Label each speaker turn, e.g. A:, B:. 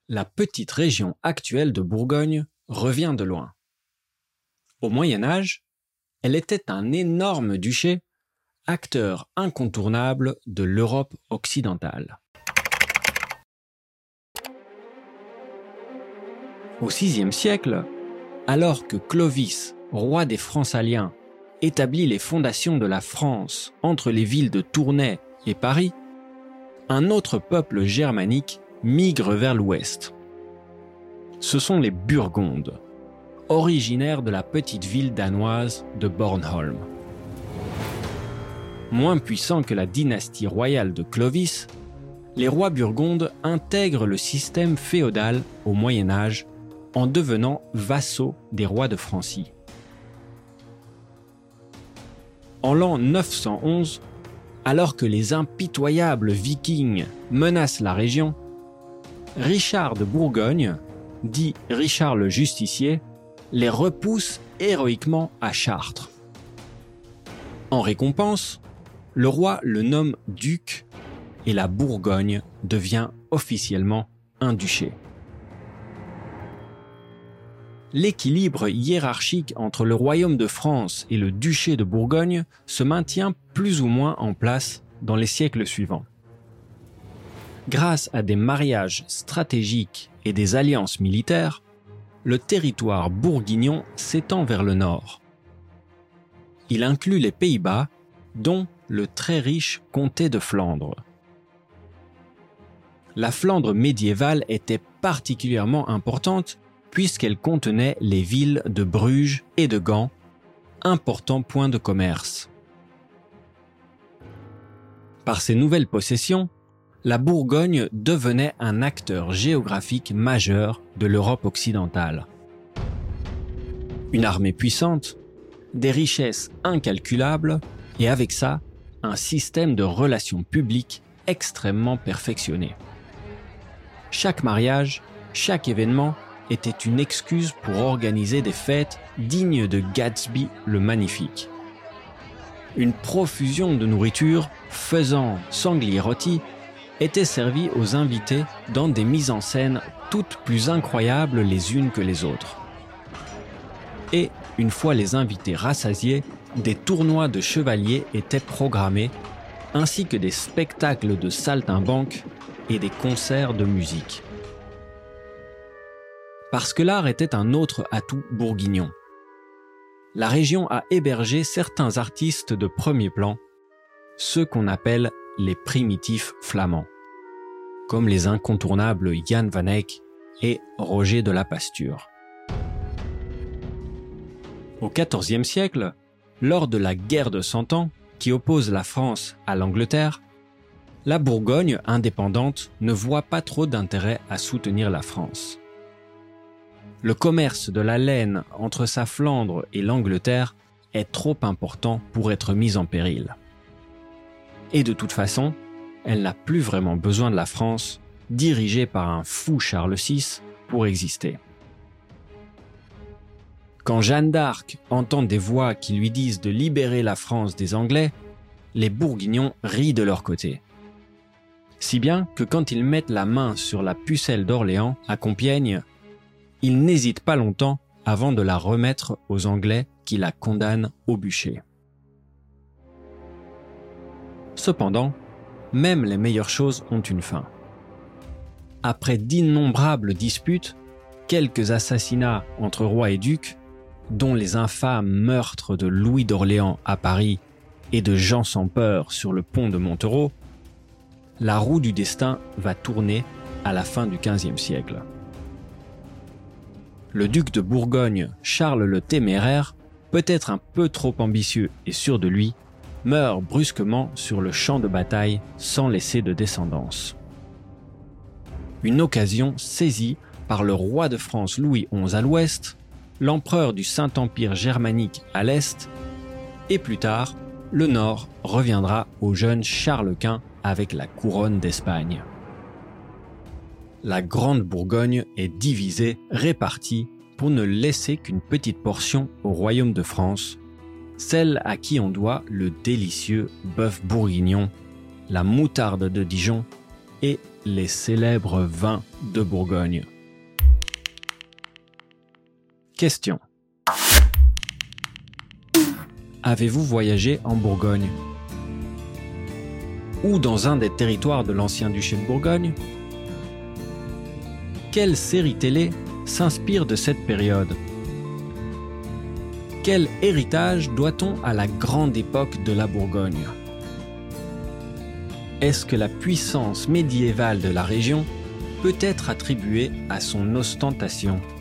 A: La petite région actuelle de Bourgogne revient de loin. Au Moyen Âge, elle était un énorme duché, acteur incontournable de l'Europe occidentale. Au VIe siècle, alors que Clovis, roi des Francaliens, établit les fondations de la France entre les villes de Tournai et Paris, un autre peuple germanique migre vers l'ouest. Ce sont les Burgondes, originaires de la petite ville danoise de Bornholm. Moins puissants que la dynastie royale de Clovis, les rois burgondes intègrent le système féodal au Moyen Âge en devenant vassaux des rois de Francie. En l'an 911, alors que les impitoyables Vikings menacent la région, Richard de Bourgogne, dit Richard le Justicier, les repousse héroïquement à Chartres. En récompense, le roi le nomme duc et la Bourgogne devient officiellement un duché. L'équilibre hiérarchique entre le royaume de France et le duché de Bourgogne se maintient plus ou moins en place dans les siècles suivants. Grâce à des mariages stratégiques et des alliances militaires, le territoire bourguignon s'étend vers le nord. Il inclut les Pays-Bas, dont le très riche comté de Flandre. La Flandre médiévale était particulièrement importante puisqu'elle contenait les villes de Bruges et de Gand, importants points de commerce. Par ses nouvelles possessions, la Bourgogne devenait un acteur géographique majeur de l'Europe occidentale. Une armée puissante, des richesses incalculables et avec ça, un système de relations publiques extrêmement perfectionné. Chaque mariage, chaque événement était une excuse pour organiser des fêtes dignes de Gatsby le Magnifique. Une profusion de nourriture, faisant sanglier rôti, était servie aux invités dans des mises en scène toutes plus incroyables les unes que les autres. Et, une fois les invités rassasiés, des tournois de chevaliers étaient programmés, ainsi que des spectacles de saltimbanques et des concerts de musique. Parce que l'art était un autre atout bourguignon. La région a hébergé certains artistes de premier plan, ceux qu'on appelle les primitifs flamands, comme les incontournables Jan van Eyck et Roger de la Pasture. Au XIVe siècle, lors de la guerre de Cent Ans, qui oppose la France à l'Angleterre, la Bourgogne indépendante ne voit pas trop d'intérêt à soutenir la France. Le commerce de la laine entre sa Flandre et l'Angleterre est trop important pour être mis en péril. Et de toute façon, elle n'a plus vraiment besoin de la France, dirigée par un fou Charles VI, pour exister. Quand Jeanne d'Arc entend des voix qui lui disent de libérer la France des Anglais, les Bourguignons rient de leur côté. Si bien que quand ils mettent la main sur la pucelle d'Orléans à Compiègne, ils n'hésitent pas longtemps avant de la remettre aux Anglais qui la condamnent au bûcher. Cependant, même les meilleures choses ont une fin. Après d'innombrables disputes, quelques assassinats entre rois et ducs, dont les infâmes meurtres de Louis d'Orléans à Paris et de Jean sans peur sur le pont de Montereau, la roue du destin va tourner à la fin du XVe siècle. Le duc de Bourgogne, Charles le Téméraire, peut-être un peu trop ambitieux et sûr de lui, meurt brusquement sur le champ de bataille sans laisser de descendance. Une occasion saisie par le roi de France Louis XI à l'ouest, l'empereur du Saint-Empire germanique à l'est, et plus tard, le nord reviendra au jeune Charles Quint avec la couronne d'Espagne. La Grande Bourgogne est divisée, répartie, pour ne laisser qu'une petite portion au royaume de France, celle à qui on doit le délicieux bœuf bourguignon, la moutarde de Dijon et les célèbres vins de Bourgogne. Question. Avez-vous voyagé en Bourgogne? Ou dans un des territoires de l'ancien duché de Bourgogne? Quelle série télé s'inspire de cette période? Quel héritage doit-on à la grande époque de la Bourgogne? Est-ce que la puissance médiévale de la région peut être attribuée à son ostentation?